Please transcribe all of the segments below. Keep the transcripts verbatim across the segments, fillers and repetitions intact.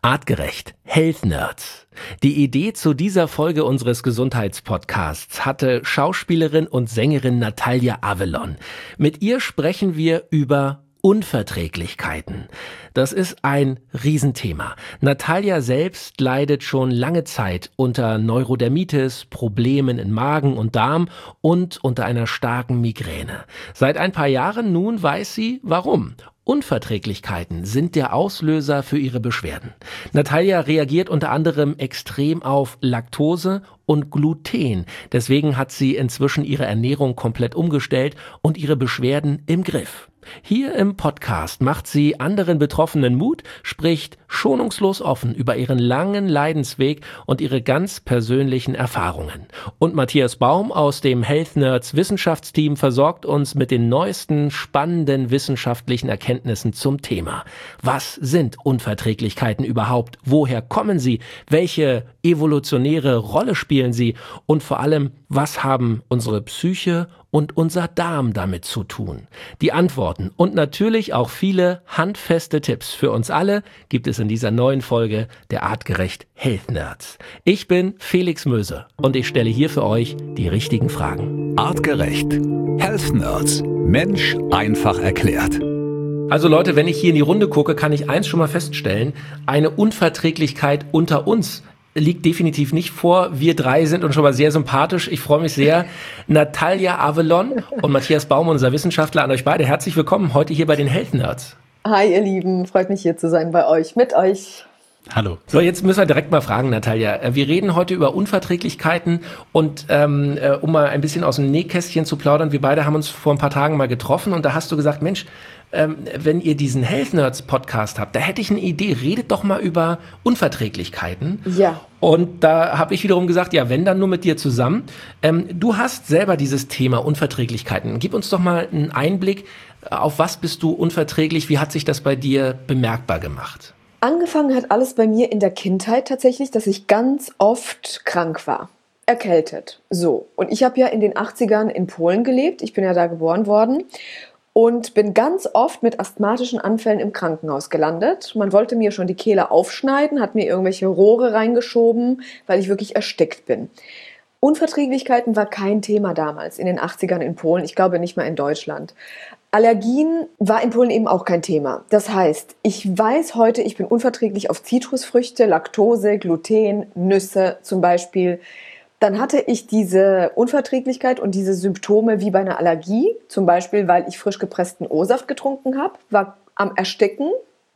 Artgerecht. Health Nerds. Die Idee zu dieser Folge unseres Gesundheitspodcasts hatte Schauspielerin und Sängerin Natalia Avalon. Mit ihr sprechen wir über Unverträglichkeiten. Das ist ein Riesenthema. Natalia selbst leidet schon lange Zeit unter Neurodermitis, Problemen in Magen und Darm und unter einer starken Migräne. Seit ein paar Jahren nun weiß sie, warum. Unverträglichkeiten sind der Auslöser für ihre Beschwerden. Natalia reagiert unter anderem extrem auf Laktose und Gluten. Deswegen hat sie inzwischen ihre Ernährung komplett umgestellt und ihre Beschwerden im Griff. Hier im Podcast macht sie anderen Betroffenen Mut, spricht schonungslos offen über ihren langen Leidensweg und ihre ganz persönlichen Erfahrungen. Und Matthias Baum aus dem Health Nerds Wissenschaftsteam versorgt uns mit den neuesten spannenden wissenschaftlichen Erkenntnissen zum Thema. Was sind Unverträglichkeiten überhaupt? Woher kommen sie? Welche evolutionäre Rolle spielen sie? Und vor allem, was haben unsere Psyche und unser Darm damit zu tun? Die Antworten und natürlich auch viele handfeste Tipps für uns alle gibt es in dieser neuen Folge der Artgerecht Health Nerds. Ich bin Felix Möse und ich stelle hier für euch die richtigen Fragen. Artgerecht. Health Nerds. Mensch einfach erklärt. Also Leute, wenn ich hier in die Runde gucke, kann ich eins schon mal feststellen: Eine Unverträglichkeit unter uns liegt definitiv nicht vor. Wir drei sind uns schon mal sehr sympathisch. Ich freue mich sehr. Natalia Avalon und Matthias Baum, unser Wissenschaftler, an euch beide. Herzlich willkommen heute hier bei den Health Nerds. Hi ihr Lieben, freut mich hier zu sein bei euch, mit euch. Hallo. So, jetzt müssen wir direkt mal fragen, Natalia. Wir reden heute über Unverträglichkeiten und ähm, äh, um mal ein bisschen aus dem Nähkästchen zu plaudern, wir beide haben uns vor ein paar Tagen mal getroffen und da hast du gesagt, Mensch, ähm, wenn ihr diesen Health Nerds Podcast habt, da hätte ich eine Idee, redet doch mal über Unverträglichkeiten. Ja. Und da habe ich wiederum gesagt, ja, wenn, dann nur mit dir zusammen. Ähm, du hast selber dieses Thema Unverträglichkeiten. Gib uns doch mal einen Einblick, auf was bist du unverträglich, wie hat sich das bei dir bemerkbar gemacht? Angefangen hat alles bei mir in der Kindheit tatsächlich, dass ich ganz oft krank war, erkältet. So, und ich habe ja in den achtzigern in Polen gelebt, ich bin ja da geboren worden und bin ganz oft mit asthmatischen Anfällen im Krankenhaus gelandet. Man wollte mir schon die Kehle aufschneiden, hat mir irgendwelche Rohre reingeschoben, weil ich wirklich erstickt bin. Unverträglichkeiten war kein Thema damals in den achtzigern in Polen, ich glaube nicht mal in Deutschland. Allergien war in Polen eben auch kein Thema. Das heißt, ich weiß heute, ich bin unverträglich auf Zitrusfrüchte, Laktose, Gluten, Nüsse zum Beispiel. Dann hatte ich diese Unverträglichkeit und diese Symptome wie bei einer Allergie, zum Beispiel, weil ich frisch gepressten O-Saft getrunken habe, war am Ersticken.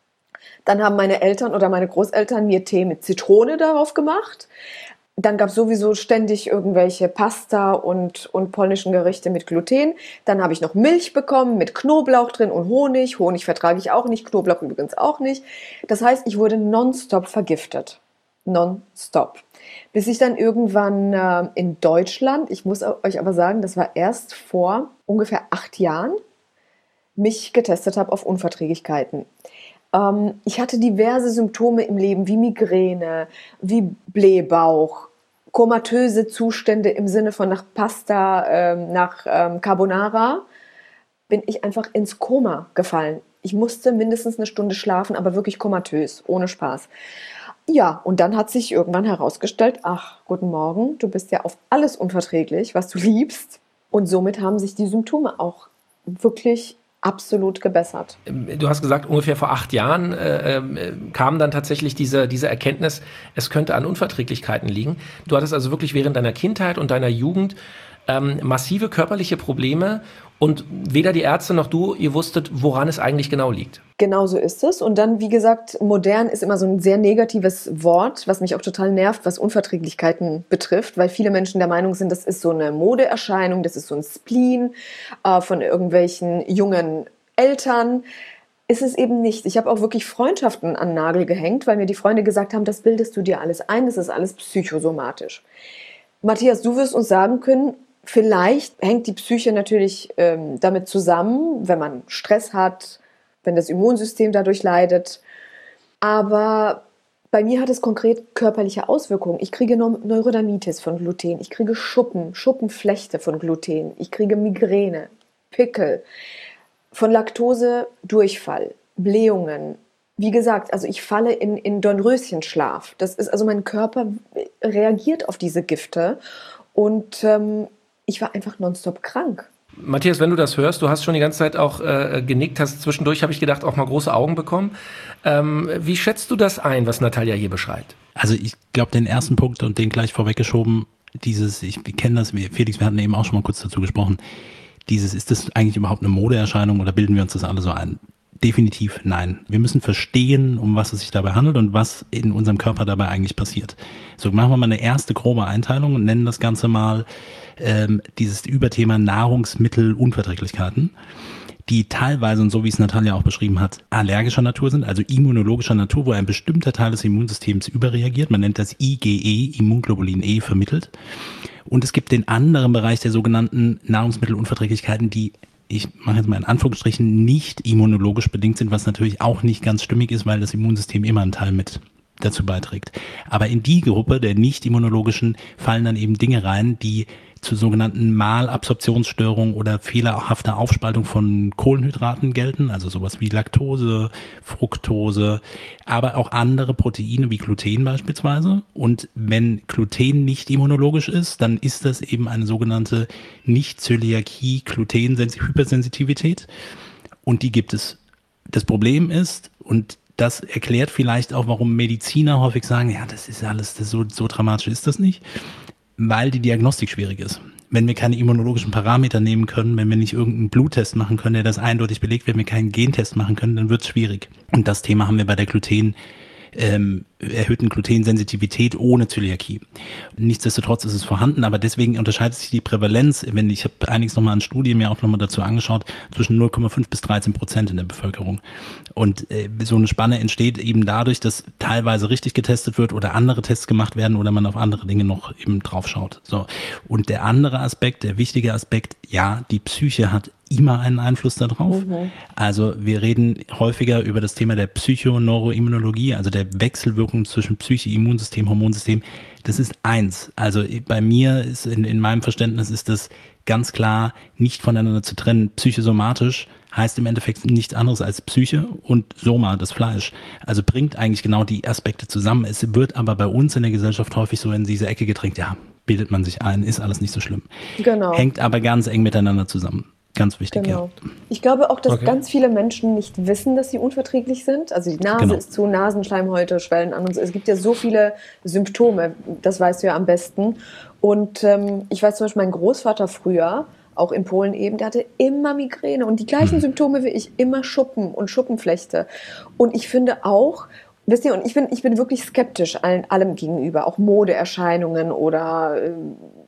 Dann haben meine Eltern oder meine Großeltern mir Tee mit Zitrone darauf gemacht. Dann gab es sowieso ständig irgendwelche Pasta und, und polnischen Gerichte mit Gluten. Dann habe ich noch Milch bekommen mit Knoblauch drin und Honig. Honig vertrage ich auch nicht, Knoblauch übrigens auch nicht. Das heißt, ich wurde nonstop vergiftet. Nonstop. Bis ich dann irgendwann äh, in Deutschland, ich muss euch aber sagen, das war erst vor ungefähr acht Jahren, mich getestet habe auf Unverträglichkeiten. Ähm, ich hatte diverse Symptome im Leben, wie Migräne, wie Blähbauch, komatöse Zustände im Sinne von nach Pasta, ähm, nach ähm, Carbonara, bin ich einfach ins Koma gefallen. Ich musste mindestens eine Stunde schlafen, aber wirklich komatös, ohne Spaß. Ja, und dann hat sich irgendwann herausgestellt, ach, guten Morgen, du bist ja auf alles unverträglich, was du liebst. Und somit haben sich die Symptome auch wirklich absolut gebessert. Du hast gesagt, ungefähr vor acht Jahren äh, äh, kam dann tatsächlich diese, diese Erkenntnis, es könnte an Unverträglichkeiten liegen. Du hattest also wirklich während deiner Kindheit und deiner Jugend ähm, massive körperliche Probleme und weder die Ärzte noch du, ihr wusstet, woran es eigentlich genau liegt. Genau so ist es. Und dann, wie gesagt, modern ist immer so ein sehr negatives Wort, was mich auch total nervt, was Unverträglichkeiten betrifft, weil viele Menschen der Meinung sind, das ist so eine Modeerscheinung, das ist so ein Spleen äh, von irgendwelchen jungen Eltern. Ist es eben nicht. Ich habe auch wirklich Freundschaften an den Nagel gehängt, weil mir die Freunde gesagt haben, das bildest du dir alles ein, das ist alles psychosomatisch. Matthias, du wirst uns sagen können, vielleicht hängt die Psyche natürlich ähm, damit zusammen, wenn man Stress hat, wenn das Immunsystem dadurch leidet. Aber bei mir hat es konkret körperliche Auswirkungen. Ich kriege Neurodermitis von Gluten, ich kriege Schuppen, Schuppenflechte von Gluten, ich kriege Migräne, Pickel, von Laktose Durchfall, Blähungen, wie gesagt, also ich falle in, in Dornröschenschlaf. Das ist also, mein Körper reagiert auf diese Gifte und ähm, ich war einfach nonstop krank. Matthias, wenn du das hörst, du hast schon die ganze Zeit auch äh, genickt, hast zwischendurch, habe ich gedacht, auch mal große Augen bekommen. Ähm, wie schätzt du das ein, was Natalia hier beschreibt? Also ich glaube, den ersten Punkt und den gleich vorweggeschoben, dieses, ich kenne das, Felix, wir hatten eben auch schon mal kurz dazu gesprochen, dieses, ist das eigentlich überhaupt eine Modeerscheinung oder bilden wir uns das alle so ein? Definitiv nein. Wir müssen verstehen, um was es sich dabei handelt und was in unserem Körper dabei eigentlich passiert. So, machen wir mal eine erste grobe Einteilung und nennen das Ganze mal ähm, dieses Überthema Nahrungsmittelunverträglichkeiten, die teilweise, und so wie es Natalia auch beschrieben hat, allergischer Natur sind, also immunologischer Natur, wo ein bestimmter Teil des Immunsystems überreagiert. Man nennt das I G E, Immunglobulin E, vermittelt. Und es gibt den anderen Bereich der sogenannten Nahrungsmittelunverträglichkeiten, die, ich mache jetzt mal in Anführungsstrichen, nicht immunologisch bedingt sind, was natürlich auch nicht ganz stimmig ist, weil das Immunsystem immer einen Teil mit dazu beiträgt. Aber in die Gruppe der nicht immunologischen fallen dann eben Dinge rein, die zu sogenannten Malabsorptionsstörungen oder fehlerhafter Aufspaltung von Kohlenhydraten gelten, also sowas wie Laktose, Fructose, aber auch andere Proteine wie Gluten beispielsweise. Und wenn Gluten nicht immunologisch ist, dann ist das eben eine sogenannte Nicht-Zöliakie, Gluten-Hypersensitivität, und die gibt es. Das Problem ist, und das erklärt vielleicht auch, warum Mediziner häufig sagen, ja, das ist alles, das so, so dramatisch ist das nicht, weil die Diagnostik schwierig ist. Wenn wir keine immunologischen Parameter nehmen können, wenn wir nicht irgendeinen Bluttest machen können, der das eindeutig belegt, wenn wir keinen Gentest machen können, dann wird es schwierig. Und das Thema haben wir bei der Gluten, ähm, erhöhten Glutensensitivität ohne Zöliakie. Nichtsdestotrotz ist es vorhanden, aber deswegen unterscheidet sich die Prävalenz, wenn ich habe einiges nochmal an Studien mir auch nochmal dazu angeschaut, zwischen null Komma fünf bis dreizehn Prozent in der Bevölkerung. Und äh, so eine Spanne entsteht eben dadurch, dass teilweise richtig getestet wird oder andere Tests gemacht werden oder man auf andere Dinge noch eben drauf schaut. So. Und der andere Aspekt, der wichtige Aspekt, ja, die Psyche hat immer einen Einfluss darauf. Mhm. Also wir reden häufiger über das Thema der Psychoneuroimmunologie, also der Wechselwirkung zwischen Psyche, Immunsystem, Hormonsystem. Das ist eins. Also bei mir ist in, in meinem Verständnis ist das ganz klar nicht voneinander zu trennen. Psychosomatisch heißt im Endeffekt nichts anderes als Psyche und Soma, das Fleisch. Also bringt eigentlich genau die Aspekte zusammen. Es wird aber bei uns in der Gesellschaft häufig so in diese Ecke gedrängt, ja, bildet man sich ein, ist alles nicht so schlimm. Genau. Hängt aber ganz eng miteinander zusammen. Ganz wichtig, genau. Ja. Ich glaube auch, dass okay. ganz viele Menschen nicht wissen, dass sie unverträglich sind. Also die Nase genau. ist zu, Nasenschleimhäute schwellen an und so. Es gibt ja so viele Symptome, das weißt du ja am besten. Und ähm, ich weiß zum Beispiel, mein Großvater früher, auch in Polen eben, der hatte immer Migräne und die gleichen hm. Symptome wie ich, immer Schuppen und Schuppenflechte. Und ich finde auch, wisst ihr, und ich bin, ich bin wirklich skeptisch allen, allem gegenüber, auch Modeerscheinungen oder äh,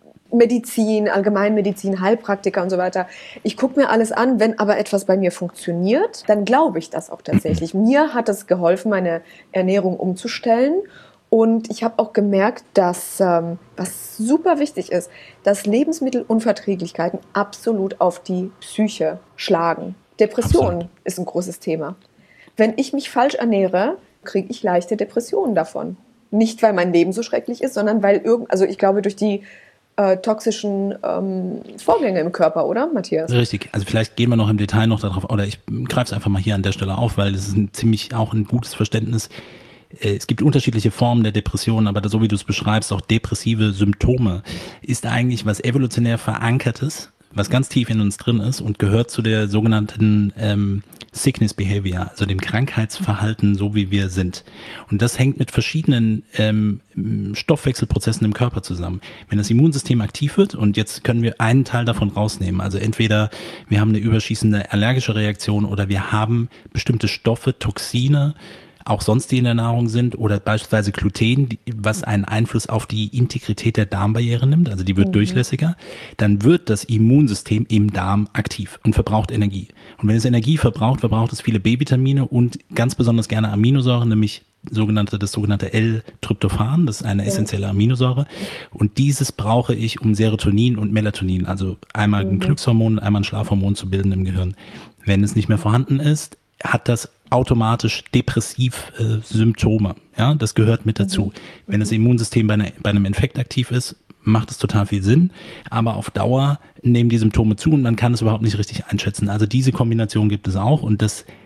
Medizin, Allgemeinmedizin, Heilpraktiker und so weiter. Ich gucke mir alles an, wenn aber etwas bei mir funktioniert, dann glaube ich das auch tatsächlich. Mir hat es geholfen, meine Ernährung umzustellen, und ich habe auch gemerkt, dass, ähm, was super wichtig ist, dass Lebensmittelunverträglichkeiten absolut auf die Psyche schlagen. Depression absolut. Ist ein großes Thema. Wenn ich mich falsch ernähre, kriege ich leichte Depressionen davon. Nicht, weil mein Leben so schrecklich ist, sondern weil irgend, also ich glaube, durch die Äh, toxischen ähm, Vorgänge im Körper, oder, Matthias? Richtig. Also vielleicht gehen wir noch im Detail noch darauf, oder ich greife es einfach mal hier an der Stelle auf, weil es ist ein ziemlich auch ein gutes Verständnis. Äh, es gibt unterschiedliche Formen der Depression, aber so wie du es beschreibst, auch depressive Symptome, ist eigentlich was evolutionär Verankertes, was ganz tief in uns drin ist und gehört zu der sogenannten ähm, Sickness Behavior, also dem Krankheitsverhalten, so wie wir sind. Und das hängt mit verschiedenen ähm, Stoffwechselprozessen im Körper zusammen. Wenn das Immunsystem aktiv wird, und jetzt können wir einen Teil davon rausnehmen, also entweder wir haben eine überschießende allergische Reaktion oder wir haben bestimmte Stoffe, Toxine, auch sonst die in der Nahrung sind, oder beispielsweise Gluten, was einen Einfluss auf die Integrität der Darmbarriere nimmt, also die wird mhm. durchlässiger, dann wird das Immunsystem im Darm aktiv und verbraucht Energie. Und wenn es Energie verbraucht, verbraucht es viele B-Vitamine und ganz besonders gerne Aminosäuren, nämlich sogenannte, das sogenannte L-Tryptophan, das ist eine essentielle Aminosäure. Und dieses brauche ich, um Serotonin und Melatonin, also einmal ein mhm. Glückshormon, einmal ein Schlafhormon zu bilden im Gehirn. Wenn es nicht mehr vorhanden ist, hat das automatisch depressiv äh, Symptome. Ja, das gehört mit dazu. Mhm. Wenn das Immunsystem bei, einer, bei einem Infekt aktiv ist, macht es total viel Sinn. Aber auf Dauer nehmen die Symptome zu und man kann es überhaupt nicht richtig einschätzen. Also diese Kombination gibt es auch, und das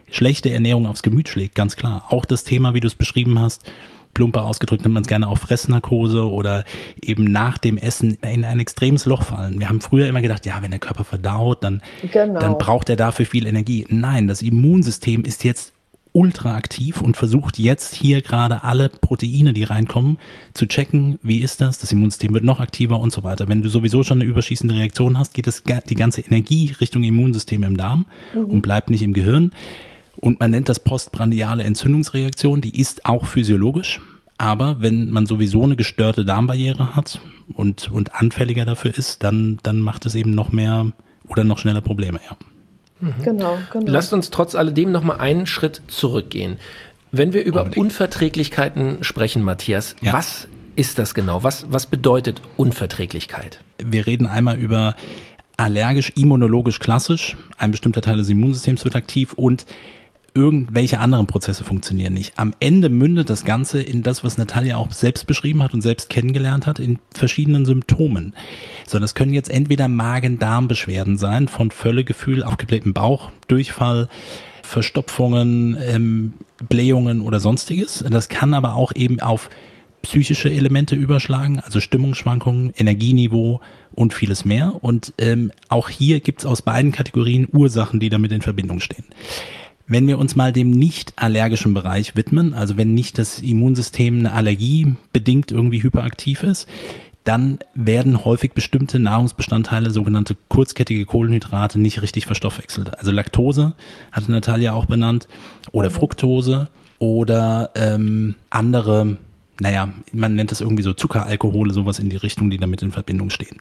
schlechte Ernährung aufs Gemüt schlägt, ganz klar. Auch das Thema, wie du es beschrieben hast, plumper ausgedrückt, nennt man es gerne auch Fressnarkose oder eben nach dem Essen in ein extremes Loch fallen. Wir haben früher immer gedacht, ja, wenn der Körper verdaut, dann, genau. dann braucht er dafür viel Energie. Nein, das Immunsystem ist jetzt ultra aktiv und versucht jetzt hier gerade alle Proteine, die reinkommen, zu checken, wie ist das, das Immunsystem wird noch aktiver und so weiter. Wenn du sowieso schon eine überschießende Reaktion hast, geht das, die ganze Energie Richtung Immunsystem im Darm mhm. und bleibt nicht im Gehirn. Und man nennt das postprandiale Entzündungsreaktion, die ist auch physiologisch. Aber wenn man sowieso eine gestörte Darmbarriere hat und, und anfälliger dafür ist, dann, dann macht es eben noch mehr oder noch schneller Probleme, ja. Mhm. Genau, genau. Lasst uns trotz alledem noch mal einen Schritt zurückgehen. Wenn wir über Unbedingt. Unverträglichkeiten sprechen, Matthias, ja. was ist das genau? Was, was bedeutet Unverträglichkeit? Wir reden einmal über allergisch, immunologisch klassisch. Ein bestimmter Teil des Immunsystems wird aktiv und irgendwelche anderen Prozesse funktionieren nicht. Am Ende mündet das Ganze in das, was Natalia auch selbst beschrieben hat und selbst kennengelernt hat, in verschiedenen Symptomen. So, das können jetzt entweder Magen-Darm-Beschwerden sein, von Völlegefühl, aufgeblähtem Bauch, Durchfall, Verstopfungen, ähm, Blähungen oder sonstiges. Das kann aber auch eben auf psychische Elemente überschlagen, also Stimmungsschwankungen, Energieniveau und vieles mehr. Und ähm, auch hier gibt es aus beiden Kategorien Ursachen, die damit in Verbindung stehen. Wenn wir uns mal dem nicht allergischen Bereich widmen, also wenn nicht das Immunsystem eine Allergie bedingt irgendwie hyperaktiv ist, dann werden häufig bestimmte Nahrungsbestandteile, sogenannte kurzkettige Kohlenhydrate, nicht richtig verstoffwechselt. Also Laktose, hatte Natalia auch benannt, oder Fructose oder ähm, andere, naja, man nennt das irgendwie so Zuckeralkohole, sowas in die Richtung, die damit in Verbindung stehen.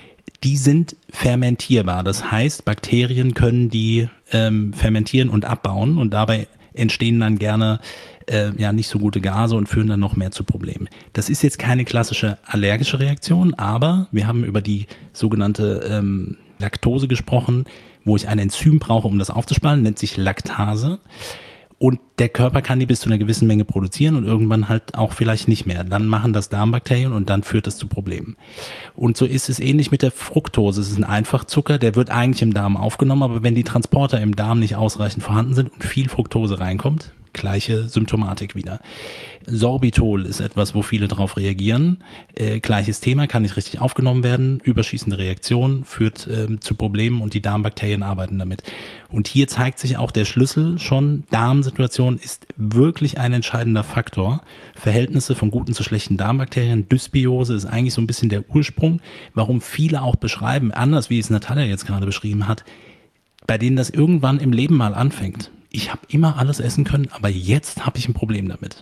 Die sind fermentierbar, das heißt, Bakterien können die ähm, fermentieren und abbauen und dabei entstehen dann gerne äh, ja nicht so gute Gase und führen dann noch mehr zu Problemen. Das ist jetzt keine klassische allergische Reaktion, aber wir haben über die sogenannte ähm, Laktose gesprochen, wo ich ein Enzym brauche, um das aufzuspalten, nennt sich Laktase. Und der Körper kann die bis zu einer gewissen Menge produzieren und irgendwann halt auch vielleicht nicht mehr. Dann machen das Darmbakterien und dann führt das zu Problemen. Und so ist es ähnlich mit der Fructose. Es ist ein Einfachzucker, der wird eigentlich im Darm aufgenommen, aber wenn die Transporter im Darm nicht ausreichend vorhanden sind und viel Fructose reinkommt, gleiche Symptomatik wieder. Sorbitol ist etwas, wo viele darauf reagieren. Äh, gleiches Thema, kann nicht richtig aufgenommen werden. Überschießende Reaktion führt ähm, zu Problemen und die Darmbakterien arbeiten damit. Und hier zeigt sich auch der Schlüssel schon. Darmsituation ist wirklich ein entscheidender Faktor. Verhältnisse von guten zu schlechten Darmbakterien. Dysbiose ist eigentlich so ein bisschen der Ursprung, warum viele auch beschreiben, anders wie es Natalia jetzt gerade beschrieben hat, bei denen das irgendwann im Leben mal anfängt. Ich habe immer alles essen können, aber jetzt habe ich ein Problem damit.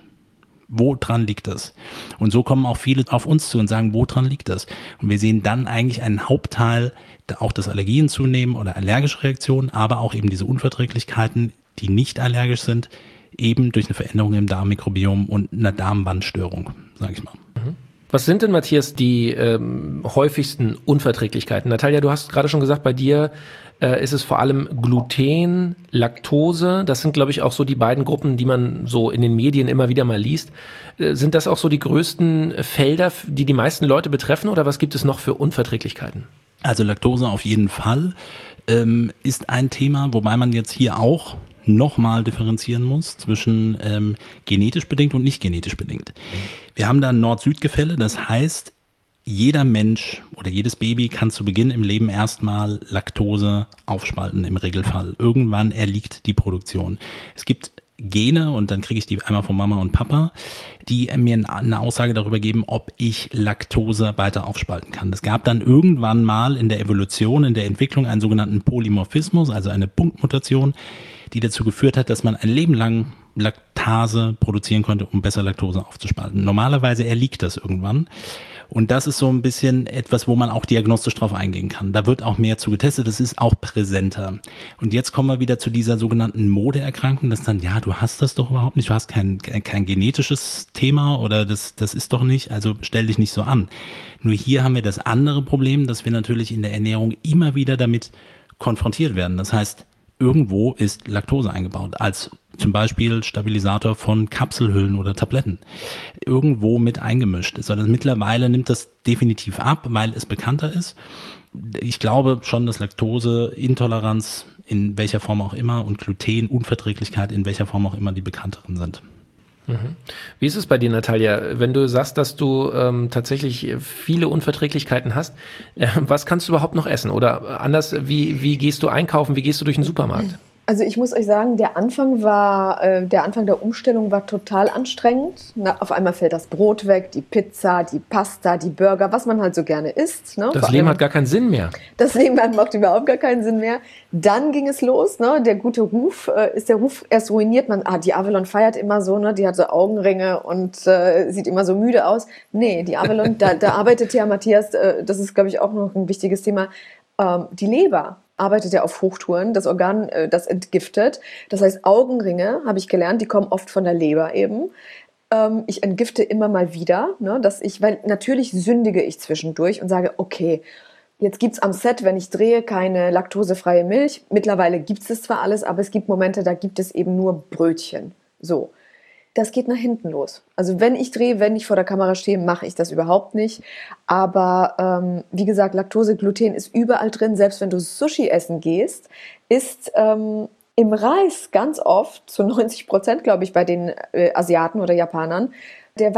Woran liegt das? Und so kommen auch viele auf uns zu und sagen, woran liegt das? Und wir sehen dann eigentlich einen Hauptteil, auch das Allergien zunehmen oder allergische Reaktionen, aber auch eben diese Unverträglichkeiten, die nicht allergisch sind, eben durch eine Veränderung im Darmmikrobiom und einer Darmwandstörung, sage ich mal. Was sind denn, Matthias, die ähm, häufigsten Unverträglichkeiten? Natalia, du hast gerade schon gesagt, bei dir äh, ist es vor allem Gluten, Laktose. Das sind, glaube ich, auch so die beiden Gruppen, die man so in den Medien immer wieder mal liest. Äh, sind das auch so die größten Felder, die die meisten Leute betreffen? Oder was gibt es noch für Unverträglichkeiten? Also Laktose auf jeden Fall ähm, ist ein Thema, wobei man jetzt hier auch nochmal differenzieren muss zwischen ähm, genetisch bedingt und nicht genetisch bedingt. Wir haben da ein Nord-Süd-Gefälle, das heißt, jeder Mensch oder jedes Baby kann zu Beginn im Leben erstmal Laktose aufspalten im Regelfall. Irgendwann erliegt die Produktion. Es gibt Gene, und dann kriege ich die einmal von Mama und Papa, die mir eine Aussage darüber geben, ob ich Laktose weiter aufspalten kann. Es gab dann irgendwann mal in der Evolution, in der Entwicklung einen sogenannten Polymorphismus, also eine Punktmutation, die dazu geführt hat, dass man ein Leben lang Laktase produzieren konnte, um besser Laktose aufzuspalten. Normalerweise erliegt das irgendwann. Und das ist so ein bisschen etwas, wo man auch diagnostisch drauf eingehen kann. Da wird auch mehr zu getestet, das ist auch präsenter. Und jetzt kommen wir wieder zu dieser sogenannten Modeerkrankung, dass dann, ja, du hast das doch überhaupt nicht, du hast kein, kein genetisches Thema oder das, das ist doch nicht, also stell dich nicht so an. Nur hier haben wir das andere Problem, dass wir natürlich in der Ernährung immer wieder damit konfrontiert werden. Das heißt, irgendwo ist Laktose eingebaut, als zum Beispiel Stabilisator von Kapselhüllen oder Tabletten. Irgendwo mit eingemischt ist. Also mittlerweile nimmt das definitiv ab, weil es bekannter ist. Ich glaube schon, dass Laktoseintoleranz in welcher Form auch immer, und Glutenunverträglichkeit in welcher Form auch immer die bekannteren sind. Mhm. Wie ist es bei dir, Natalia? Wenn du sagst, dass du ähm, tatsächlich viele Unverträglichkeiten hast, äh, was kannst du überhaupt noch essen? Oder anders, wie, wie gehst du einkaufen? Wie gehst du durch den Supermarkt? Also ich muss euch sagen, der Anfang war, äh, der Anfang der Umstellung war total anstrengend. Na, auf einmal fällt das Brot weg, die Pizza, die Pasta, die Burger, was man halt so gerne isst. Ne? Das Vor Leben allem, hat gar keinen Sinn mehr. Das Leben macht überhaupt gar keinen Sinn mehr. Dann ging es los, ne? Der gute Ruf, äh, ist der Ruf erst ruiniert. Man, ah, die Avalon feiert immer so, ne? Die hat so Augenringe und äh, sieht immer so müde aus. Nee, die Avalon, da, da arbeitet ja Matthias, äh, das ist, glaube ich, auch noch ein wichtiges Thema, ähm, die Leber arbeitet ja auf Hochtouren, das Organ, äh, das entgiftet. Das heißt, Augenringe, habe ich gelernt, die kommen oft von der Leber eben. Ähm, ich entgifte immer mal wieder, ne, dass ich, weil natürlich sündige ich zwischendurch und sage, okay, jetzt gibt's am Set, wenn ich drehe, keine laktosefreie Milch. Mittlerweile gibt's es zwar alles, aber es gibt Momente, da gibt es eben nur Brötchen. So. Das geht nach hinten los. Also wenn ich drehe, wenn ich vor der Kamera stehe, mache ich das überhaupt nicht. Aber ähm, wie gesagt, Laktose, Gluten ist überall drin. Selbst wenn du Sushi essen gehst, ist ähm, im Reis ganz oft, zu neunzig Prozent glaube ich bei den äh, Asiaten oder Japanern, der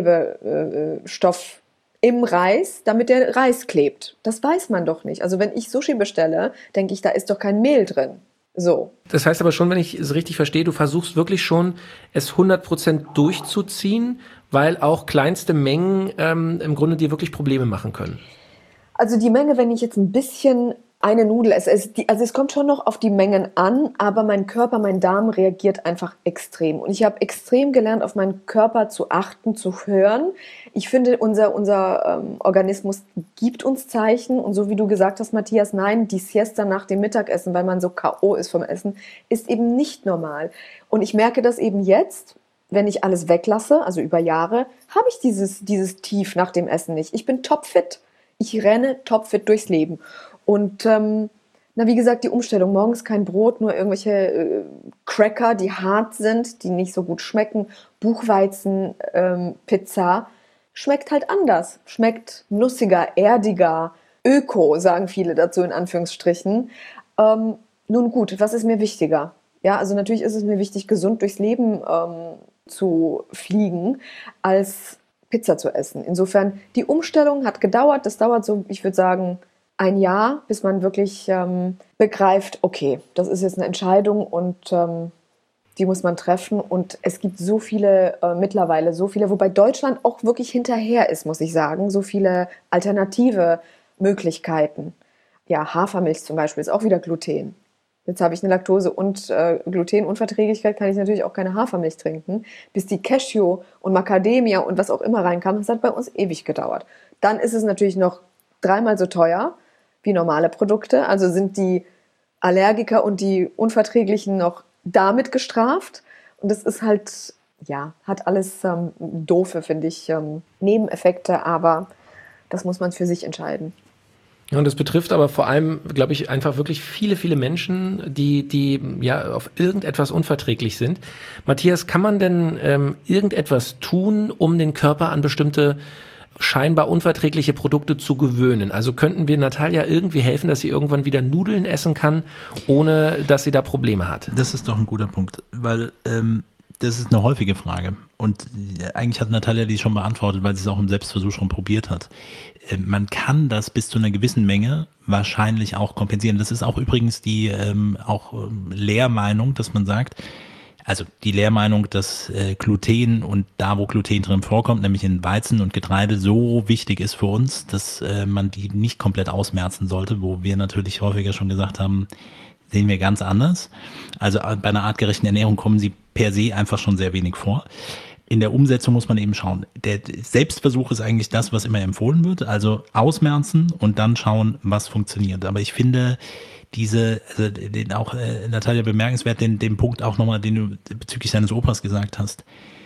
Weizenklebstoff äh, im Reis, damit der Reis klebt. Das weiß man doch nicht. Also wenn ich Sushi bestelle, denke ich, da ist doch kein Mehl drin. So. Das heißt aber schon, wenn ich es richtig verstehe, du versuchst wirklich schon, es hundert Prozent durchzuziehen, weil auch kleinste Mengen ähm, im Grunde dir wirklich Probleme machen können. Also die Menge, wenn ich jetzt ein bisschen eine Nudel esse, es, die, also es kommt schon noch auf die Mengen an, aber mein Körper, mein Darm reagiert einfach extrem. Und ich habe extrem gelernt, auf meinen Körper zu achten, zu hören. Ich finde, unser, unser ähm, Organismus gibt uns Zeichen. Und so wie du gesagt hast, Matthias, nein, die Siesta nach dem Mittagessen, weil man so K O ist vom Essen, ist eben nicht normal. Und ich merke das eben jetzt, wenn ich alles weglasse, also über Jahre, habe ich dieses, dieses Tief nach dem Essen nicht. Ich bin topfit. Ich renne topfit durchs Leben. Und ähm, na wie gesagt, die Umstellung, morgens kein Brot, nur irgendwelche äh, Cracker, die hart sind, die nicht so gut schmecken, Buchweizen, ähm, Pizza, schmeckt halt anders, schmeckt nussiger, erdiger, öko, sagen viele dazu in Anführungsstrichen. Ähm, nun gut, was ist mir wichtiger? Ja, also natürlich ist es mir wichtig, gesund durchs Leben ähm, zu fliegen, als Pizza zu essen. Insofern, die Umstellung hat gedauert, das dauert so, ich würde sagen, ein Jahr, bis man wirklich ähm, begreift, okay, das ist jetzt eine Entscheidung und ähm, die muss man treffen. Und es gibt so viele, äh, mittlerweile so viele, wobei Deutschland auch wirklich hinterher ist, muss ich sagen, so viele alternative Möglichkeiten. Ja, Hafermilch zum Beispiel ist auch wieder Gluten. Jetzt habe ich eine Laktose- und äh, Glutenunverträglichkeit, kann ich natürlich auch keine Hafermilch trinken. Bis die Cashew und Macadamia und was auch immer reinkam, das hat bei uns ewig gedauert. Dann ist es natürlich noch dreimal so teuer wie normale Produkte. Also sind die Allergiker und die Unverträglichen noch damit gestraft. Und das ist halt, ja, hat alles ähm, doofe, finde ich, ähm, Nebeneffekte, aber das muss man für sich entscheiden. Ja, und das betrifft aber vor allem, glaube ich, einfach wirklich viele, viele Menschen, die, die ja auf irgendetwas unverträglich sind. Matthias, kann man denn ähm, irgendetwas tun, um den Körper an bestimmte scheinbar unverträgliche Produkte zu gewöhnen? Also könnten wir Natalia irgendwie helfen, dass sie irgendwann wieder Nudeln essen kann, ohne dass sie da Probleme hat? Das ist doch ein guter Punkt, weil ähm, das ist eine häufige Frage. Und eigentlich hat Natalia die schon beantwortet, weil sie es auch im Selbstversuch schon probiert hat. Äh, man kann das bis zu einer gewissen Menge wahrscheinlich auch kompensieren. Das ist auch übrigens die ähm, auch ähm, Lehrmeinung, dass man sagt, also die Lehrmeinung, dass äh, Gluten und da, wo Gluten drin vorkommt, nämlich in Weizen und Getreide, so wichtig ist für uns, dass äh, man die nicht komplett ausmerzen sollte, wo wir natürlich häufiger schon gesagt haben, sehen wir ganz anders. Also bei einer artgerechten Ernährung kommen sie per se einfach schon sehr wenig vor. In der Umsetzung muss man eben schauen. Der Selbstversuch ist eigentlich das, was immer empfohlen wird. Also ausmerzen und dann schauen, was funktioniert. Aber ich finde diese, also den auch, äh, Natalia, bemerkenswert, den, den Punkt auch nochmal, den du bezüglich deines Opas gesagt hast.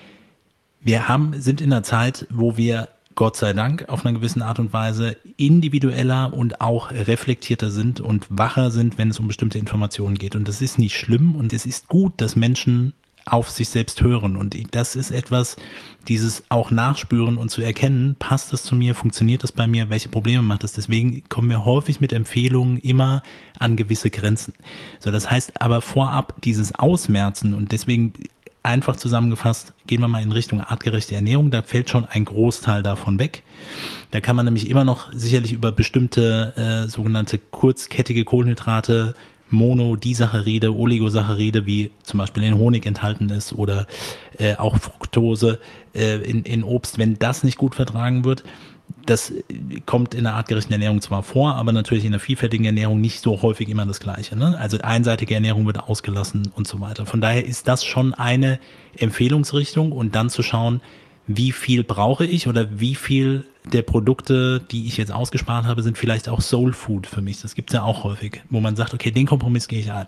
Wir haben, sind in einer Zeit, wo wir Gott sei Dank auf einer gewissen Art und Weise individueller und auch reflektierter sind und wacher sind, wenn es um bestimmte Informationen geht. Und das ist nicht schlimm und es ist gut, dass Menschen auf sich selbst hören. Und das ist etwas, dieses auch nachspüren und zu erkennen, passt das zu mir, funktioniert das bei mir, welche Probleme macht das? Deswegen kommen wir häufig mit Empfehlungen immer an gewisse Grenzen. So, das heißt aber vorab dieses Ausmerzen, und deswegen einfach zusammengefasst, gehen wir mal in Richtung artgerechte Ernährung, da fällt schon ein Großteil davon weg. Da kann man nämlich immer noch sicherlich über bestimmte äh, sogenannte kurzkettige Kohlenhydrate, Monodisaccharide, Oligosaccharide, wie zum Beispiel in Honig enthalten ist, oder äh, auch Fructose äh, in, in Obst, wenn das nicht gut vertragen wird, das kommt in der artgerechten Ernährung zwar vor, aber natürlich in der vielfältigen Ernährung nicht so häufig immer das Gleiche, ne? Also einseitige Ernährung wird ausgelassen und so weiter. Von daher ist das schon eine Empfehlungsrichtung, und dann zu schauen, wie viel brauche ich oder wie viel der Produkte, die ich jetzt ausgespart habe, sind vielleicht auch Soul Food für mich. Das gibt es ja auch häufig, wo man sagt, okay, den Kompromiss gehe ich ein.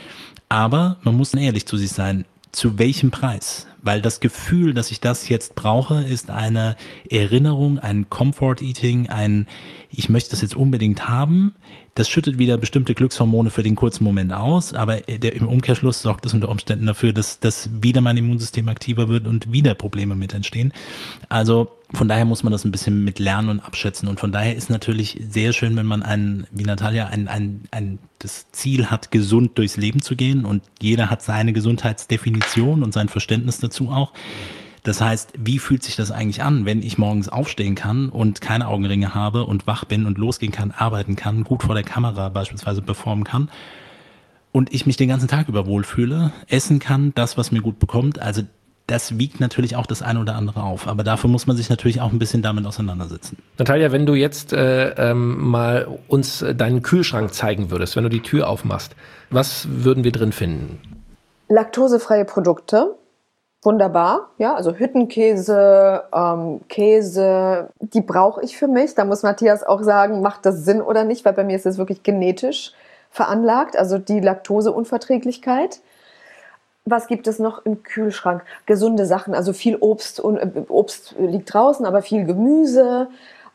Aber man muss ehrlich zu sich sein, zu welchem Preis? Weil das Gefühl, dass ich das jetzt brauche, ist eine Erinnerung, ein Comfort Eating, ein ich möchte das jetzt unbedingt haben. Das schüttet wieder bestimmte Glückshormone für den kurzen Moment aus, aber der, im Umkehrschluss sorgt es unter Umständen dafür, dass, dass wieder mein Immunsystem aktiver wird und wieder Probleme mit entstehen. Also von daher muss man das ein bisschen mit lernen und abschätzen, und von daher ist natürlich sehr schön, wenn man ein, wie Natalia, ein, ein, ein, das Ziel hat, gesund durchs Leben zu gehen, und jeder hat seine Gesundheitsdefinition und sein Verständnis dazu auch. Das heißt, wie fühlt sich das eigentlich an, wenn ich morgens aufstehen kann und keine Augenringe habe und wach bin und losgehen kann, arbeiten kann, gut vor der Kamera beispielsweise performen kann und ich mich den ganzen Tag über wohlfühle, essen kann, das, was mir gut bekommt. Also das wiegt natürlich auch das eine oder andere auf. Aber dafür muss man sich natürlich auch ein bisschen damit auseinandersetzen. Natalia, wenn du jetzt äh, ähm, mal uns deinen Kühlschrank zeigen würdest, wenn du die Tür aufmachst, was würden wir drin finden? Laktosefreie Produkte. Wunderbar, ja, also Hüttenkäse, ähm, Käse, die brauche ich für mich. Da muss Matthias auch sagen, macht das Sinn oder nicht, weil bei mir ist das wirklich genetisch veranlagt, also die Laktoseunverträglichkeit. Was gibt es noch im Kühlschrank? Gesunde Sachen, also viel Obst, und äh, Obst liegt draußen, aber viel Gemüse.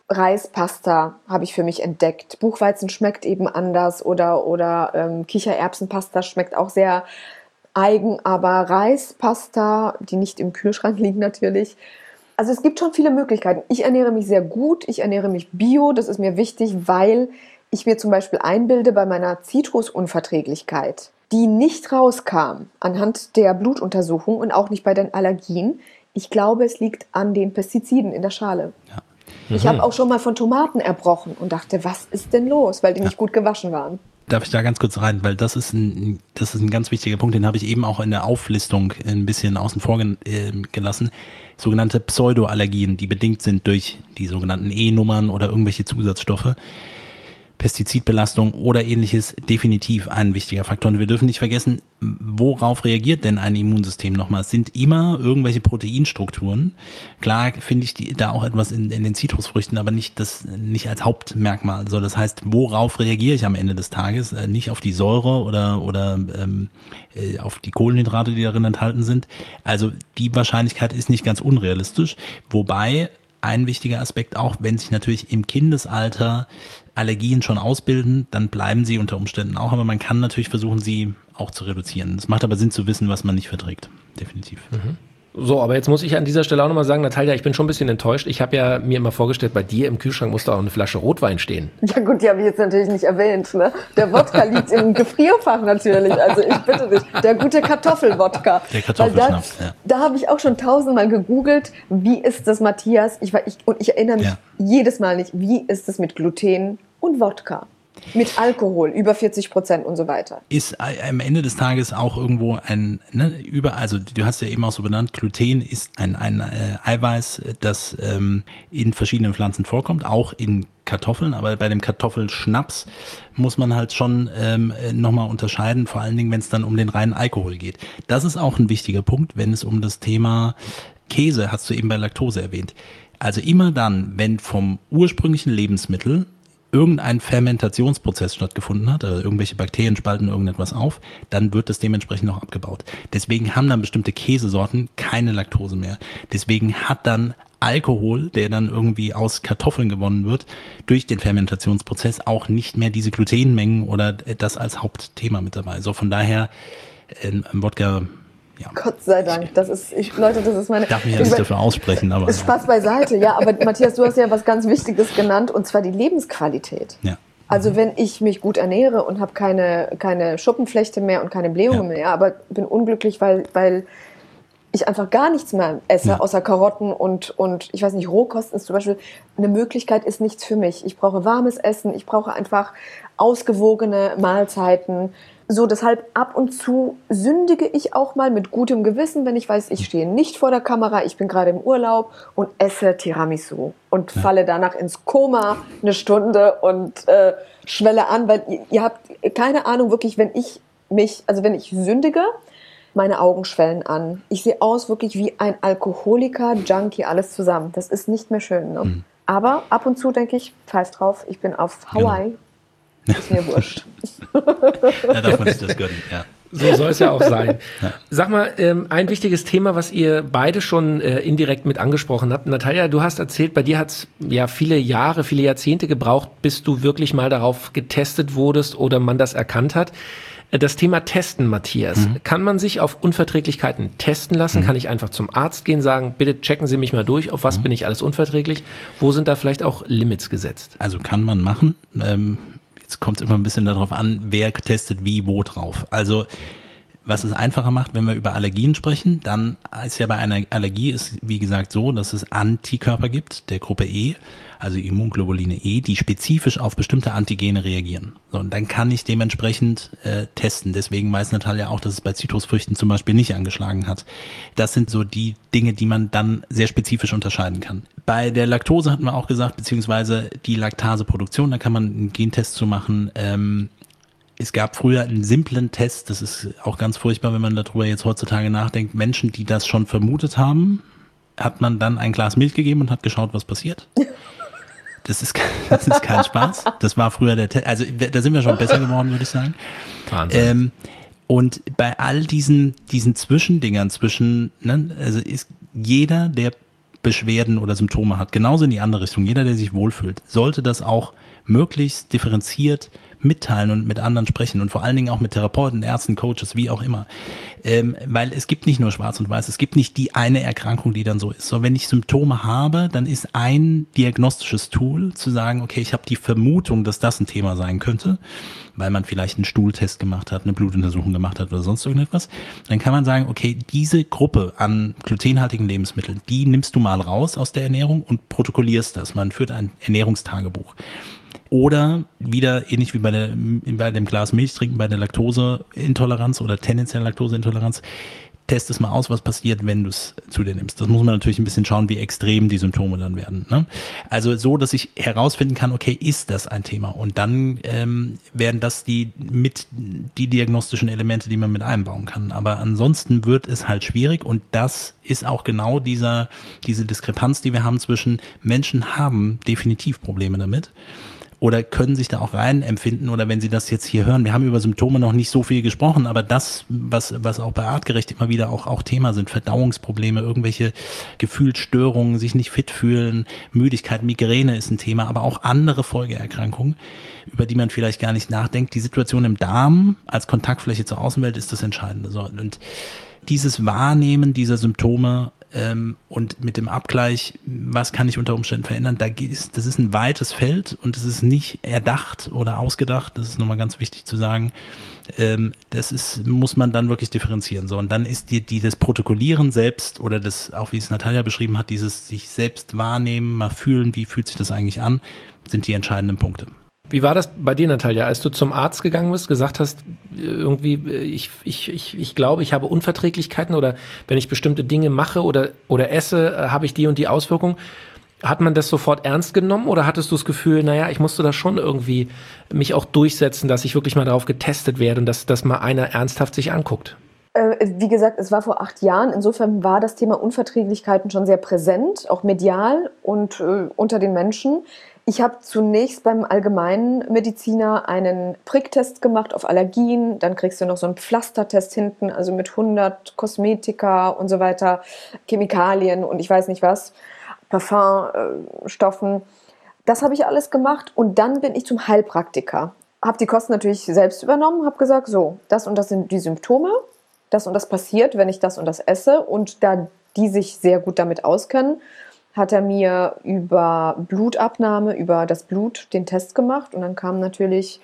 Reispasta habe ich für mich entdeckt. Buchweizen schmeckt eben anders, oder, oder ähm, Kichererbsenpasta schmeckt auch sehr eigen, aber Reispasta, die nicht im Kühlschrank liegen natürlich. Also es gibt schon viele Möglichkeiten. Ich ernähre mich sehr gut, ich ernähre mich bio, das ist mir wichtig, weil ich mir zum Beispiel einbilde, bei meiner Zitrusunverträglichkeit, die nicht rauskam anhand der Blutuntersuchung und auch nicht bei den Allergien, ich glaube, es liegt an den Pestiziden in der Schale. Ja. Mhm. Ich habe auch schon mal von Tomaten erbrochen und dachte, was ist denn los, weil die ja. nicht gut gewaschen waren. Darf ich da ganz kurz rein, weil das ist ein, das ist ein ganz wichtiger Punkt, den habe ich eben auch in der Auflistung ein bisschen außen vor gelassen. Sogenannte Pseudoallergien, die bedingt sind durch die sogenannten E-Nummern oder irgendwelche Zusatzstoffe. Pestizidbelastung oder ähnliches, definitiv ein wichtiger Faktor. Und wir dürfen nicht vergessen, worauf reagiert denn ein Immunsystem nochmal? Es sind immer irgendwelche Proteinstrukturen. Klar finde ich die, da auch etwas in, in den Zitrusfrüchten, aber nicht, das, nicht als Hauptmerkmal. Also das heißt, worauf reagiere ich am Ende des Tages? Nicht auf die Säure oder, oder ähm, auf die Kohlenhydrate, die darin enthalten sind. Also die Wahrscheinlichkeit ist nicht ganz unrealistisch. Wobei ein wichtiger Aspekt auch, wenn sich natürlich im Kindesalter Allergien schon ausbilden, dann bleiben sie unter Umständen auch, aber man kann natürlich versuchen, sie auch zu reduzieren. Es macht aber Sinn zu wissen, was man nicht verträgt, definitiv. Mhm. So, aber jetzt muss ich an dieser Stelle auch nochmal sagen, Natalia, ich bin schon ein bisschen enttäuscht. Ich habe ja mir immer vorgestellt, bei dir im Kühlschrank muss da auch eine Flasche Rotwein stehen. Ja gut, die habe ich jetzt natürlich nicht erwähnt. Ne? Der Wodka liegt im Gefrierfach natürlich, also ich bitte dich. Der gute Kartoffelwodka. Der Kartoffelschnaps, ja. Da habe ich auch schon tausendmal gegoogelt, wie ist das, Matthias? Ich, ich, und ich erinnere mich ja. jedes Mal nicht, wie ist es mit Gluten und Wodka? Mit Alkohol, über vierzig Prozent und so weiter. Ist am Ende des Tages auch irgendwo ein, ne, über, also du hast ja eben auch so benannt, Gluten ist ein, ein äh, Eiweiß, das ähm, in verschiedenen Pflanzen vorkommt, auch in Kartoffeln, aber bei dem Kartoffelschnaps muss man halt schon ähm, nochmal unterscheiden, vor allen Dingen, wenn es dann um den reinen Alkohol geht. Das ist auch ein wichtiger Punkt, wenn es um das Thema Käse, hast du eben bei Laktose erwähnt. Also immer dann, wenn vom ursprünglichen Lebensmittel irgendein Fermentationsprozess stattgefunden hat, also irgendwelche Bakterien spalten irgendetwas auf, dann wird das dementsprechend noch abgebaut. Deswegen haben dann bestimmte Käsesorten keine Laktose mehr. Deswegen hat dann Alkohol, der dann irgendwie aus Kartoffeln gewonnen wird, durch den Fermentationsprozess auch nicht mehr diese Glutenmengen oder das als Hauptthema mit dabei. So von daher, ein Wodka, Ja. Gott sei Dank. Das ist, ich, Leute, das ist meine... Ich darf mich ja nicht dafür aussprechen, aber... Ist Spaß beiseite, ja. Aber Matthias, du hast ja was ganz Wichtiges genannt, und zwar die Lebensqualität. Ja. Also wenn ich mich gut ernähre und habe keine, keine Schuppenflechte mehr und keine Blähungen Ja. mehr, aber bin unglücklich, weil, weil ich einfach gar nichts mehr esse, Ja. außer Karotten und, und ich weiß nicht, Rohkosten ist zum Beispiel eine Möglichkeit, ist nichts für mich. Ich brauche warmes Essen, ich brauche einfach ausgewogene Mahlzeiten. So, deshalb ab und zu sündige ich auch mal mit gutem Gewissen, wenn ich weiß, ich stehe nicht vor der Kamera, ich bin gerade im Urlaub und esse Tiramisu und Ja. falle danach ins Koma eine Stunde und äh, schwelle an, weil ihr, ihr habt keine Ahnung, wirklich, wenn ich mich, also wenn ich sündige, meine Augen schwellen an. Ich sehe aus wirklich wie ein Alkoholiker, Junkie, alles zusammen. Das ist nicht mehr schön. Ne? Mhm. Aber ab und zu denke ich, pfeif drauf, ich bin auf Hawaii. Ist mir wurscht. Da darf man sich das gönnen, ja. So soll es ja auch sein. Sag mal, ähm, ein wichtiges Thema, was ihr beide schon äh, indirekt mit angesprochen habt. Natalia, du hast erzählt, bei dir hat es ja viele Jahre, viele Jahrzehnte gebraucht, bis du wirklich mal darauf getestet wurdest oder man das erkannt hat. Äh, Das Thema Testen, Matthias. Mhm. Kann man sich auf Unverträglichkeiten testen lassen? Mhm. Kann ich einfach zum Arzt gehen, sagen, bitte checken Sie mich mal durch, auf was mhm. bin ich alles unverträglich? Wo sind da vielleicht auch Limits gesetzt? Also kann man machen. Ähm Jetzt kommt es immer ein bisschen darauf an, wer testet wie, wo drauf. Also was es einfacher macht, wenn wir über Allergien sprechen, dann ist ja bei einer Allergie ist wie gesagt so, dass es Antikörper gibt, der Gruppe E, also Immunglobuline E, die spezifisch auf bestimmte Antigene reagieren. So, und dann kann ich dementsprechend äh, testen. Deswegen weiß Natalia auch, dass es bei Zitrusfrüchten zum Beispiel nicht angeschlagen hat. Das sind so die Dinge, die man dann sehr spezifisch unterscheiden kann. Bei der Laktose hatten wir auch gesagt, beziehungsweise die Laktaseproduktion, da kann man einen Gentest zu machen. Ähm, Es gab früher einen simplen Test, das ist auch ganz furchtbar, wenn man darüber jetzt heutzutage nachdenkt. Menschen, die das schon vermutet haben, hat man dann ein Glas Milch gegeben und hat geschaut, was passiert. Das ist, das ist kein Spaß. Das war früher der Test. Also da sind wir schon besser geworden, würde ich sagen. Wahnsinn. Ähm, und bei all diesen, diesen Zwischendingern zwischen, ne, also ist jeder, der Beschwerden oder Symptome hat, genauso in die andere Richtung, jeder, der sich wohlfühlt, sollte das auch möglichst differenziert mitteilen und mit anderen sprechen und vor allen Dingen auch mit Therapeuten, Ärzten, Coaches, wie auch immer. Ähm, weil es gibt nicht nur schwarz und weiß, es gibt nicht die eine Erkrankung, die dann so ist. So, wenn ich Symptome habe, dann ist ein diagnostisches Tool zu sagen, okay, ich habe die Vermutung, dass das ein Thema sein könnte, weil man vielleicht einen Stuhltest gemacht hat, eine Blutuntersuchung gemacht hat oder sonst irgendetwas. Dann kann man sagen, okay, diese Gruppe an glutenhaltigen Lebensmitteln, die nimmst du mal raus aus der Ernährung und protokollierst das. Man führt ein Ernährungstagebuch. Oder wieder ähnlich wie bei, der, bei dem Glas Milch trinken, bei der Laktoseintoleranz oder tendenziellen Laktoseintoleranz, test es mal aus, was passiert, wenn du es zu dir nimmst. Das muss man natürlich ein bisschen schauen, wie extrem die Symptome dann werden. Ne? Also so, dass ich herausfinden kann, okay, ist das ein Thema? Und dann ähm, werden das die mit die diagnostischen Elemente, die man mit einbauen kann. Aber ansonsten wird es halt schwierig und das ist auch genau dieser diese Diskrepanz, die wir haben zwischen Menschen haben definitiv Probleme damit. Oder können sich da auch rein empfinden oder wenn Sie das jetzt hier hören, wir haben über Symptome noch nicht so viel gesprochen, aber das, was was auch bei Artgerecht immer wieder auch auch Thema sind, Verdauungsprobleme, irgendwelche Gefühlsstörungen, sich nicht fit fühlen, Müdigkeit, Migräne ist ein Thema, aber auch andere Folgeerkrankungen, über die man vielleicht gar nicht nachdenkt. Die Situation im Darm als Kontaktfläche zur Außenwelt ist das Entscheidende. So, und dieses Wahrnehmen dieser Symptome Ähm, und mit dem Abgleich, was kann ich unter Umständen verändern, da ist, das ist ein weites Feld und es ist nicht erdacht oder ausgedacht, das ist nochmal ganz wichtig zu sagen, ähm, das ist, muss man dann wirklich differenzieren. So, und dann ist die, die das Protokollieren selbst oder das, auch wie es Natalia beschrieben hat, dieses sich selbst wahrnehmen, mal fühlen, wie fühlt sich das eigentlich an, sind die entscheidenden Punkte. Wie war das bei dir, Natalia, als du zum Arzt gegangen bist, gesagt hast, irgendwie, ich, ich, ich, ich glaube, ich habe Unverträglichkeiten oder wenn ich bestimmte Dinge mache oder, oder esse, habe ich die und die Auswirkungen. Hat man das sofort ernst genommen oder hattest du das Gefühl, naja, ich musste da schon irgendwie mich auch durchsetzen, dass ich wirklich mal darauf getestet werde und dass das mal einer ernsthaft sich anguckt? Wie gesagt, es war vor acht Jahren. Insofern war das Thema Unverträglichkeiten schon sehr präsent, auch medial und äh, unter den Menschen. Ich habe zunächst beim Allgemeinmediziner einen Pricktest gemacht auf Allergien. Dann kriegst du noch so einen Pflastertest hinten, also mit hundert Kosmetika und so weiter, Chemikalien und ich weiß nicht was, Parfumstoffen. Das habe ich alles gemacht und dann bin ich zum Heilpraktiker. Habe die Kosten natürlich selbst übernommen, habe gesagt, so, das und das sind die Symptome. das und das passiert, wenn ich das und das esse. Und da die sich sehr gut damit auskennen, hat er mir über Blutabnahme, über das Blut den Test gemacht. Und dann kamen natürlich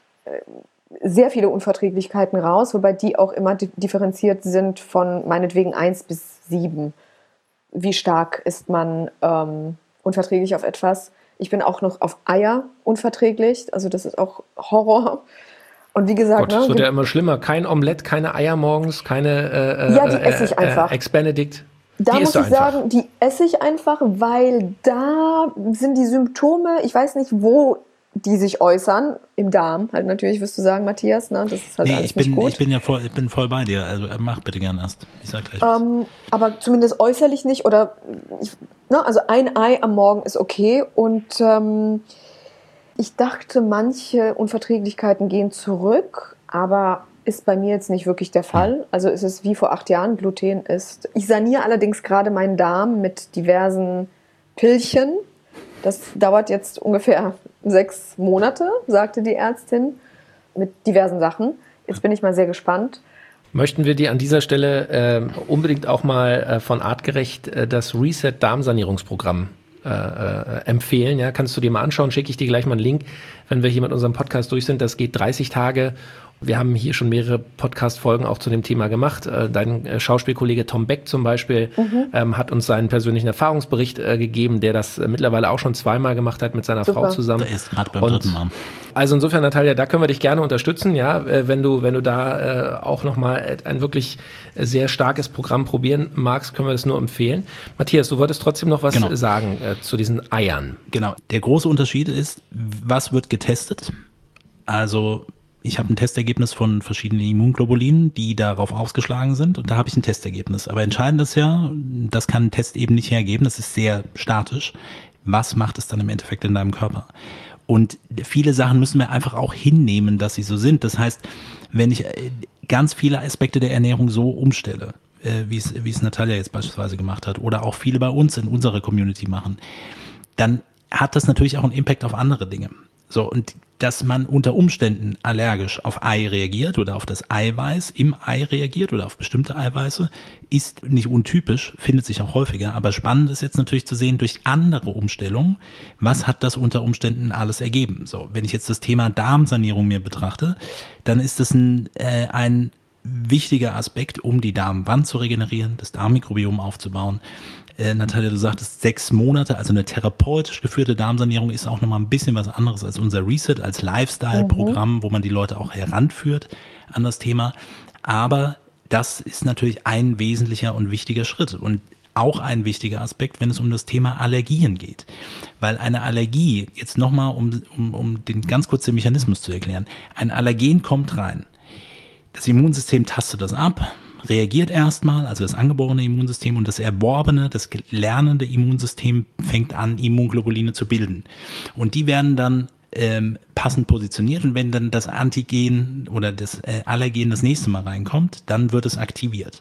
sehr viele Unverträglichkeiten raus, wobei die auch immer differenziert sind von meinetwegen eins bis sieben. Wie stark ist man ähm, unverträglich auf etwas? Ich bin auch noch auf Eier unverträglich, also das ist auch Horror. Und wie gesagt, Gott, ne, das wird ja immer schlimmer. Kein Omelett, keine Eier morgens, keine äh, ja, die esse ich äh, einfach. Äh, Ex-Benedict. Da die muss ich sagen, die esse ich einfach, weil da sind die Symptome, ich weiß nicht, wo die sich äußern, im Darm. Halt natürlich, wirst du sagen, Matthias, ne? Das ist halt nee, alles ich bin, nicht gut. ich bin ja voll, ich bin voll bei dir. Also mach bitte gern erst. Ich sag gleich. Ähm, aber zumindest äußerlich nicht. Oder ich, ne, also ein Ei am Morgen ist okay. Und ähm, ich dachte, manche Unverträglichkeiten gehen zurück, aber ist bei mir jetzt nicht wirklich der Fall. Also ist es wie vor acht Jahren, Gluten ist. Ich saniere allerdings gerade meinen Darm mit diversen Pillchen. Das dauert jetzt ungefähr sechs Monate, sagte die Ärztin, mit diversen Sachen. Jetzt bin ich mal sehr gespannt. Möchten wir dir an dieser Stelle äh, unbedingt auch mal äh, von Artgerecht äh, das Reset-Darmsanierungsprogramm äh, äh, empfehlen. Ja, kannst du dir mal anschauen, schicke ich dir gleich mal einen Link, wenn wir hier mit unserem Podcast durch sind. Das geht dreißig Tage. Wir haben hier schon mehrere Podcast-Folgen auch zu dem Thema gemacht. Dein Schauspielkollege Tom Beck zum Beispiel mhm. ähm, hat uns seinen persönlichen Erfahrungsbericht äh, gegeben, der das äh, mittlerweile auch schon zweimal gemacht hat mit seiner Super. Frau zusammen. Der ist gerade beim dritten Mal. Also insofern, Natalia, da können wir dich gerne unterstützen, ja, äh, wenn du, wenn du da äh, auch nochmal ein wirklich sehr starkes Programm probieren magst, können wir das nur empfehlen. Matthias, du wolltest trotzdem noch was genau. sagen äh, zu diesen Eiern. Genau. Der große Unterschied ist, was wird getestet? Also ich habe ein Testergebnis von verschiedenen Immunglobulinen, die darauf ausgeschlagen sind, und da habe ich ein Testergebnis. Aber entscheidend ist ja, das kann ein Test eben nicht hergeben, das ist sehr statisch. Was macht es dann im Endeffekt in deinem Körper? Und viele Sachen müssen wir einfach auch hinnehmen, dass sie so sind. Das heißt, wenn ich ganz viele Aspekte der Ernährung so umstelle, wie es, wie es Natalia jetzt beispielsweise gemacht hat, oder auch viele bei uns in unserer Community machen, dann hat das natürlich auch einen Impact auf andere Dinge. So, und dass man unter Umständen allergisch auf Ei reagiert oder auf das Eiweiß im Ei reagiert oder auf bestimmte Eiweiße, ist nicht untypisch, findet sich auch häufiger. Aber spannend ist jetzt natürlich zu sehen, durch andere Umstellungen, was hat das unter Umständen alles ergeben. So, wenn ich jetzt das Thema Darmsanierung mir betrachte, dann ist das ein, äh, ein wichtiger Aspekt, um die Darmwand zu regenerieren, das Darmmikrobiom aufzubauen. Äh, Natalia, du sagtest sechs Monate, also eine therapeutisch geführte Darmsanierung ist auch nochmal ein bisschen was anderes als unser Reset, als Lifestyle-Programm, mhm. wo man die Leute auch heranführt an das Thema. Aber das ist natürlich ein wesentlicher und wichtiger Schritt und auch ein wichtiger Aspekt, wenn es um das Thema Allergien geht. Weil eine Allergie, jetzt nochmal, um, um, um den ganz kurz den Mechanismus zu erklären, ein Allergen kommt rein. Das Immunsystem tastet das ab, reagiert erstmal, also das angeborene Immunsystem, und das erworbene, das lernende Immunsystem fängt an, Immunglobuline zu bilden. Und die werden dann ähm, passend positioniert, und wenn dann das Antigen oder das äh, Allergen das nächste Mal reinkommt, dann wird es aktiviert.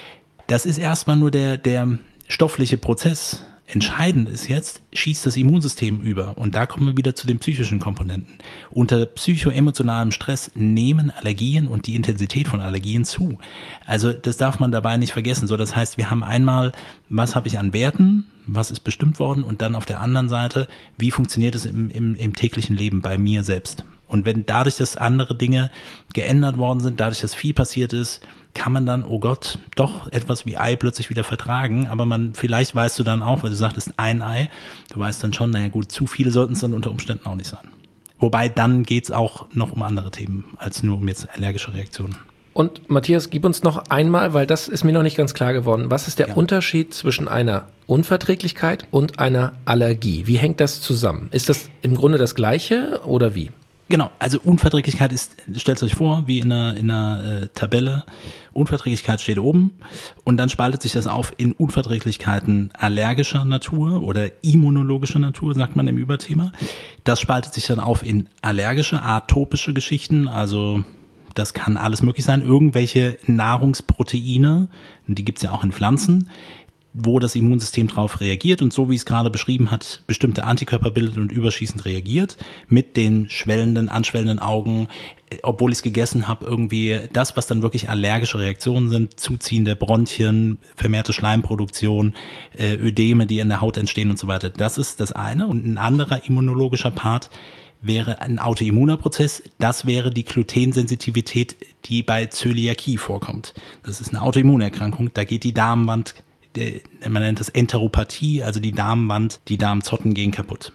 Das ist erstmal nur der, der stoffliche Prozess. Entscheidend ist jetzt, schießt das Immunsystem über. Und da kommen wir wieder zu den psychischen Komponenten. Unter psychoemotionalem Stress nehmen Allergien und die Intensität von Allergien zu. Also das darf man dabei nicht vergessen. So, das heißt, wir haben einmal, was habe ich an Werten, was ist bestimmt worden, und dann auf der anderen Seite, wie funktioniert es im, im, im täglichen Leben bei mir selbst. Und wenn dadurch, dass andere Dinge geändert worden sind, dadurch, dass viel passiert ist, kann man dann, oh Gott, doch etwas wie Ei plötzlich wieder vertragen. Aber man, vielleicht weißt du dann auch, weil du sagtest ein Ei, du weißt dann schon, naja gut, zu viele sollten es dann unter Umständen auch nicht sein. Wobei dann geht es auch noch um andere Themen, als nur um jetzt allergische Reaktionen. Und Matthias, gib uns noch einmal, weil das ist mir noch nicht ganz klar geworden, was ist der ja. Unterschied zwischen einer Unverträglichkeit und einer Allergie? Wie hängt das zusammen? Ist das im Grunde das Gleiche oder wie? Genau, also Unverträglichkeit ist, stellt euch vor, wie in einer, in einer äh, Tabelle, Unverträglichkeit steht oben, und dann spaltet sich das auf in Unverträglichkeiten allergischer Natur oder immunologischer Natur, sagt man im Überthema. Das spaltet sich dann auf in allergische, atopische Geschichten, also das kann alles möglich sein, irgendwelche Nahrungsproteine, die gibt's ja auch in Pflanzen, wo das Immunsystem drauf reagiert und so wie es gerade beschrieben hat, bestimmte Antikörper bildet und überschießend reagiert mit den schwellenden, anschwellenden Augen, obwohl ich es gegessen habe, irgendwie das, was dann wirklich allergische Reaktionen sind, zuziehende Bronchien, vermehrte Schleimproduktion, äh, Ödeme, die in der Haut entstehen und so weiter. Das ist das eine. Und ein anderer immunologischer Part wäre ein autoimmuner Prozess. Das wäre die Glutensensitivität, die bei Zöliakie vorkommt. Das ist eine Autoimmunerkrankung. Da geht die Darmwand, man nennt das Enteropathie, also die Darmwand, die Darmzotten gehen kaputt.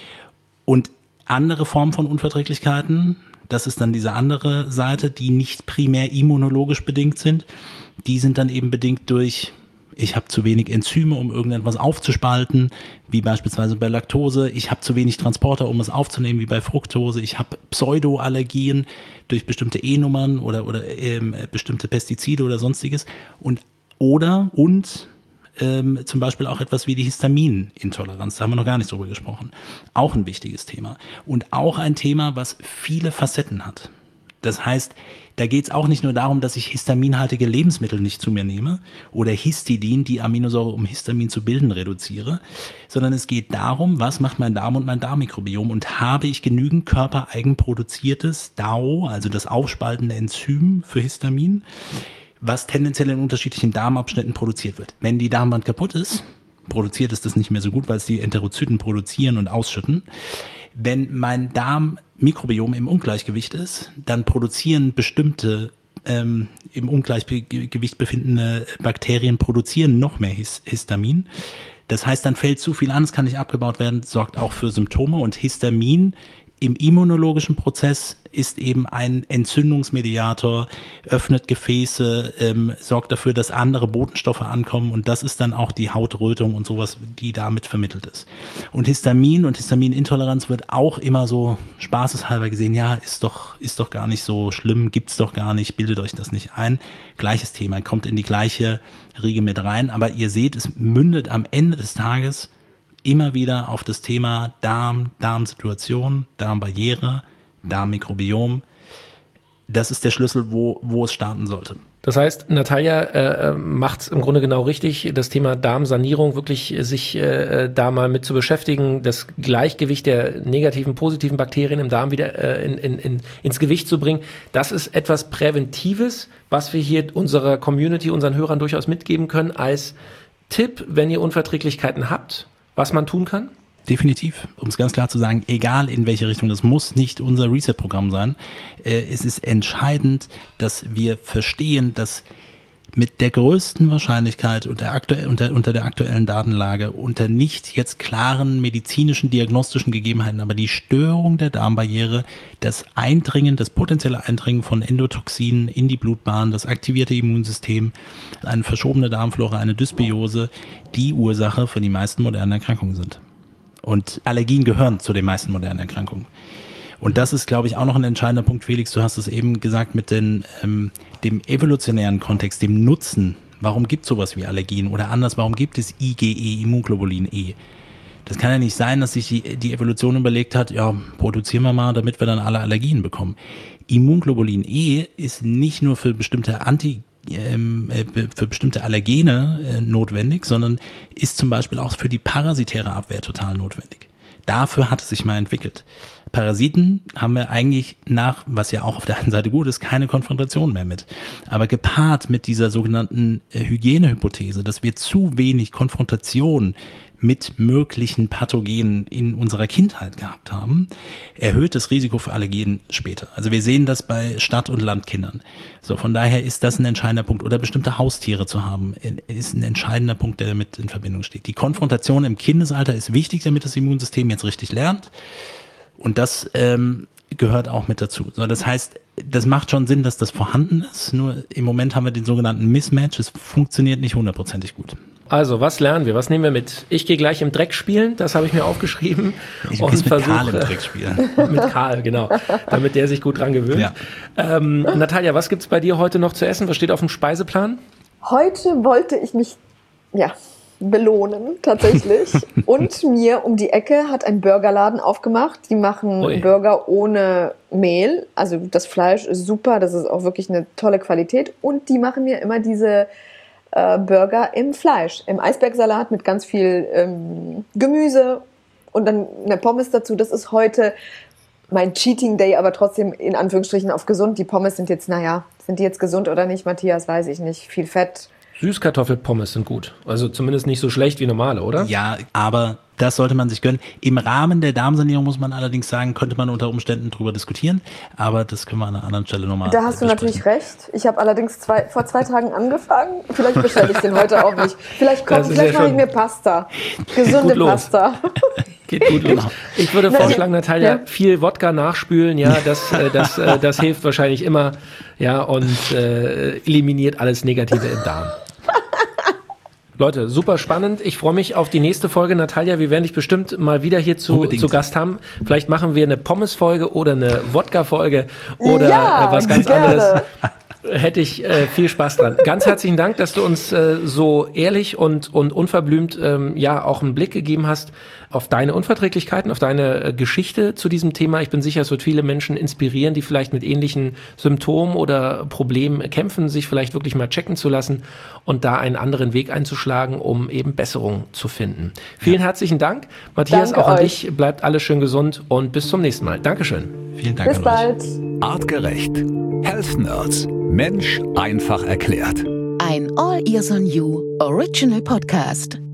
Und andere Formen von Unverträglichkeiten, das ist dann diese andere Seite, die nicht primär immunologisch bedingt sind. Die sind dann eben bedingt durch, ich habe zu wenig Enzyme, um irgendetwas aufzuspalten, wie beispielsweise bei Laktose. Ich habe zu wenig Transporter, um es aufzunehmen, wie bei Fructose. Ich habe Pseudoallergien durch bestimmte E-Nummern oder, oder ähm, bestimmte Pestizide oder sonstiges. Und oder und ähm, zum Beispiel auch etwas wie die Histaminintoleranz. Da haben wir noch gar nicht drüber gesprochen. Auch ein wichtiges Thema. Und auch ein Thema, was viele Facetten hat. Das heißt, da geht es auch nicht nur darum, dass ich histaminhaltige Lebensmittel nicht zu mir nehme oder Histidin, die Aminosäure, um Histamin zu bilden, reduziere, sondern es geht darum, was macht mein Darm und mein Darmmikrobiom und habe ich genügend körpereigen produziertes D A O, also das aufspaltende Enzym für Histamin, was tendenziell in unterschiedlichen Darmabschnitten produziert wird. Wenn die Darmwand kaputt ist, produziert es das nicht mehr so gut, weil es die Enterozyten produzieren und ausschütten. Wenn mein Darmmikrobiom im Ungleichgewicht ist, dann produzieren bestimmte ähm, im Ungleichgewicht befindende Bakterien produzieren noch mehr His- Histamin. Das heißt, dann fällt zu viel an, es kann nicht abgebaut werden, sorgt auch für Symptome und Histamin im immunologischen Prozess ist eben ein Entzündungsmediator, öffnet Gefäße, ähm, sorgt dafür, dass andere Botenstoffe ankommen und das ist dann auch die Hautrötung und sowas, die damit vermittelt ist. Und Histamin und Histaminintoleranz wird auch immer so spaßeshalber gesehen, ja, ist doch, ist doch gar nicht so schlimm, gibt's doch gar nicht, bildet euch das nicht ein. Gleiches Thema, kommt in die gleiche Riege mit rein, aber ihr seht, es mündet am Ende des Tages immer wieder auf das Thema Darm, Darmsituation, Darmbarriere, Darmmikrobiom. Das ist der Schlüssel, wo, wo es starten sollte. Das heißt, Natalia äh, macht es im Grunde genau richtig, das Thema Darmsanierung wirklich sich äh, da mal mit zu beschäftigen, das Gleichgewicht der negativen, positiven Bakterien im Darm wieder äh, in, in, in, ins Gewicht zu bringen. Das ist etwas Präventives, was wir hier unserer Community, unseren Hörern durchaus mitgeben können als Tipp, wenn ihr Unverträglichkeiten habt, was man tun kann? Definitiv, um es ganz klar zu sagen, egal in welche Richtung, das muss nicht unser Reset-Programm sein. Äh, es ist entscheidend, dass wir verstehen, dass mit der größten Wahrscheinlichkeit unter, aktuell, unter, unter der aktuellen Datenlage, unter nicht jetzt klaren medizinischen, diagnostischen Gegebenheiten, aber die Störung der Darmbarriere, das Eindringen, das potenzielle Eindringen von Endotoxinen in die Blutbahn, das aktivierte Immunsystem, eine verschobene Darmflora, eine Dysbiose, die Ursache für die meisten modernen Erkrankungen sind. Und Allergien gehören zu den meisten modernen Erkrankungen. Und das ist, glaube ich, auch noch ein entscheidender Punkt, Felix. Du hast es eben gesagt mit den, ähm, dem evolutionären Kontext, dem Nutzen. Warum gibt es sowas wie Allergien? Oder anders, warum gibt es I G E, Immunglobulin E? Das kann ja nicht sein, dass sich die, die Evolution überlegt hat, ja, produzieren wir mal, damit wir dann alle Allergien bekommen. Immunglobulin E ist nicht nur für bestimmte Anti für bestimmte Allergene äh, notwendig, sondern ist zum Beispiel auch für die parasitäre Abwehr total notwendig. Dafür hat es sich mal entwickelt. Parasiten haben wir eigentlich nach, was ja auch auf der einen Seite gut ist, keine Konfrontation mehr mit. Aber gepaart mit dieser sogenannten äh, Hygienehypothese, dass wir zu wenig Konfrontation mit möglichen Pathogenen in unserer Kindheit gehabt haben, erhöht das Risiko für Allergien später. Also wir sehen das bei Stadt- und Landkindern. So, von daher ist das ein entscheidender Punkt. Oder bestimmte Haustiere zu haben, ist ein entscheidender Punkt, der damit in Verbindung steht. Die Konfrontation im Kindesalter ist wichtig, damit das Immunsystem jetzt richtig lernt. Und das ähm, gehört auch mit dazu. So, das heißt, das macht schon Sinn, dass das vorhanden ist. Nur im Moment haben wir den sogenannten Mismatch. Es funktioniert nicht hundertprozentig gut. Also, was lernen wir? Was nehmen wir mit? Ich gehe gleich im Dreck spielen, das habe ich mir aufgeschrieben. Ich und muss mit versuche, Karl im Dreck spielen. Mit Karl, genau. Damit der sich gut dran gewöhnt. Ja. Ähm, Natalia, was gibt's bei dir heute noch zu essen? Was steht auf dem Speiseplan? Heute wollte ich mich, ja, belohnen, tatsächlich. Und mir um die Ecke hat ein Burgerladen aufgemacht. Die machen Ui. Burger ohne Mehl. Also das Fleisch ist super, das ist auch wirklich eine tolle Qualität. Und die machen mir immer diese äh, Burger im Fleisch, im Eisbergsalat mit ganz viel ähm, Gemüse und dann eine Pommes dazu. Das ist heute mein Cheating Day, aber trotzdem in Anführungsstrichen auf gesund. Die Pommes sind jetzt, naja, sind die jetzt gesund oder nicht, Matthias, weiß ich nicht. Viel Fett. Süßkartoffelpommes sind gut. Also zumindest nicht so schlecht wie normale, oder? Ja, aber das sollte man sich gönnen. Im Rahmen der Darmsanierung muss man allerdings sagen, könnte man unter Umständen drüber diskutieren. Aber das können wir an einer anderen Stelle nochmal Da hast du natürlich recht. Ich habe allerdings zwei, vor zwei Tagen angefangen. Vielleicht bestelle ich den heute auch nicht. Vielleicht, kommt, vielleicht ja mache ich mir Pasta. Gesunde Pasta. Geht gut los. Ich würde vorschlagen, Natalia, ja. viel Wodka nachspülen, ja, das, das, das, das hilft wahrscheinlich immer, ja, und äh, eliminiert alles Negative im Darm. Leute, super spannend. Ich freue mich auf die nächste Folge. Natalia, wir werden dich bestimmt mal wieder hier zu, zu Gast haben. Vielleicht machen wir eine Pommes-Folge oder eine Wodka-Folge oder ja, äh, was ganz gerne. anderes. Hätte ich äh, viel Spaß dran. Ganz herzlichen Dank, dass du uns äh, so ehrlich und, und unverblümt ähm, ja auch einen Blick gegeben hast auf deine Unverträglichkeiten, auf deine äh, Geschichte zu diesem Thema. Ich bin sicher, es wird viele Menschen inspirieren, die vielleicht mit ähnlichen Symptomen oder Problemen kämpfen, sich vielleicht wirklich mal checken zu lassen und da einen anderen Weg einzuschlagen, um eben Besserung zu finden. Vielen ja. herzlichen Dank. Matthias, Danke auch an euch. dich. Bleibt alles schön gesund und bis zum nächsten Mal. Dankeschön. Vielen Dank. Bis bald. Artgerecht. Health Nerds. Mensch einfach erklärt. Ein All Ears on You Original Podcast.